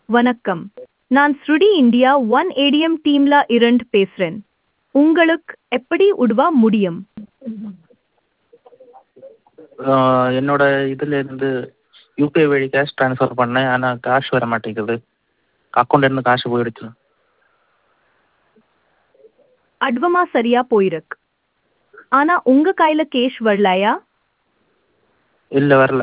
வணக்கம். நான் ஸ்ருடி India one ATM டீம்ல இருந்து பேசுறேன். உங்களுக்கு எப்படி உதவ முடியும்? என்னோட இதுலேருந்து யூபிஐ வழி கேஷ் ட்ரான்ஸ்ஃபர் பண்ணேன். ஆனால் காசு வர மாட்டேங்குது. அக்கௌண்ட்லேருந்து காசு போயிடுச்சு. அட்வமா சரியா போயிருக்கு. ஆனா உங்க கையில கேஷ் வரலையா? இல்லை, வரல.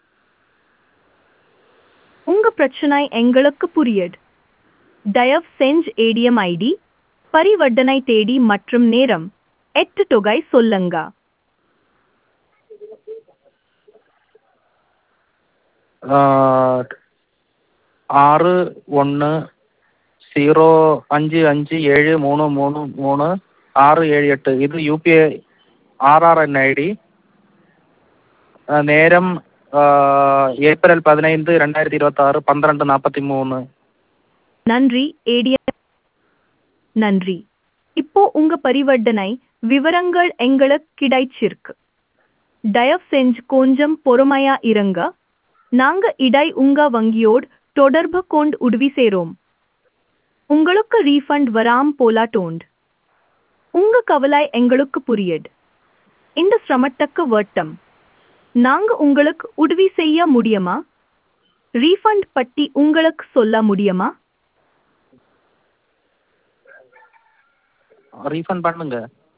உங்க பிரச்சனை எங்களுக்கு புரியுது. தயவு செஞ்சு ஏடிஎம் ஐடி, பரிவர்த்தனை தேதி மற்றும் நேரம், தொகை சொல்லுங்க. ஆறு ஒன்று 0557333678 இது யூபிஐ ஆர்ஆர்என் ஐடி. நேரம் ஏப்ரல் 15 2026 12:43. நன்றி ஏடிஎம். நன்றி. இப்போ உங்க பரிவர்த்தனை விவரங்கள் எங்களுக்கு கிடைச்சிருக்கு. தயவு செஞ்சு கொஞ்சம் பொறுமையா இருங்க. நாங்க உங்க வங்கியோடு தொடர்பு கொண்டு உதவி செய்றோம். உங்களுக்கு ரீஃபண்ட் வராம போலாட்டோண்டு. உங்க கவலை எங்களுக்கு புரியுது. இந்த சிரமத்துக்கு வருத்தம். நாங்க உங்களுக்கு உதவி செய்ய முடியுமா? ரீஃபண்ட் பத்தி உங்களுக்கு சொல்ல முடியுமா? ரீஃபண்ட் பண்ணுங்க.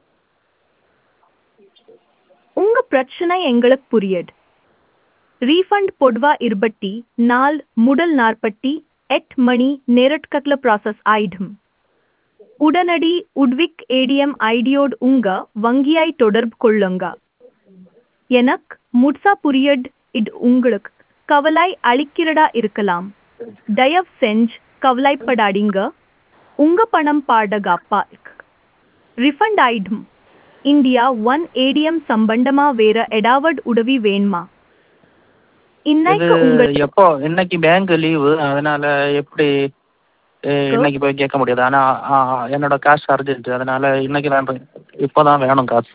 உங்க பிரச்சனை எங்களுக்கு புரியுது. ரீஃபண்ட் பொதுவா 24 முதல் 48 மணி நேரத்துக்குள்ள ப்ராசஸ் ஆயிடும். உடனடி உதவிக்கு ஏடிஎம் ஐடியோடு உங்க வங்கியை தொடர்பு கொள்ளுங்க. எனக்கு முழுசா புரியுது. இது உங்களுக்கு கவலை அளிக்கிறதா இருக்கலாம். தயவு செஞ்சு கவலைப்படாதீங்க. உங்க பணம் பாதுகாப்பா இருக்கு. ரிஃபண்ட் ஆயிடும். இந்தியா ஒன் ஏடிஎம் சம்பந்தமா வேற ஏதாவது உதவி வேணுமா? இன்னைக்கு எப்போ இன்னைக்கு பேங்க் லீவு, அதனால எப்படி இன்னைக்கு போய் கேட்க முடியாது. ஆனால் என்னோட காசு அர்ஜென்ட், அதனால இன்னைக்கு தான் இப்போதான் வேணும் காசு.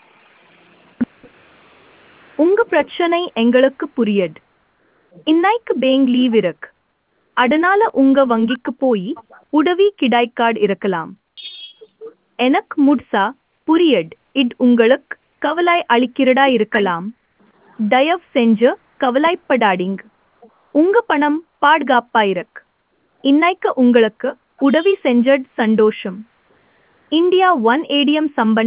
உங்க பிரச்சனை எங்களுக்கு புரியுது. இன்னைக்கு பேங்க் லீவ் இருக்கு. அதனால உங்க வங்கிக்கு போய் உதவி கிடைக்காது இருக்கலாம். எனக்கு முழுசா புரியுது. இது உங்களுக்கு கவலை அளிக்கிறதா இருக்கலாம். தயவு செஞ்சு கவலைப்படாதீங்க. உங்க பணம் பாதுகாப்பா இருக்கு. இன்னைக்கு உங்களுக்கு உதவி செஞ்சது சந்தோஷம். இந்தியா ஒன் ஏடிஎம் சம்பந்த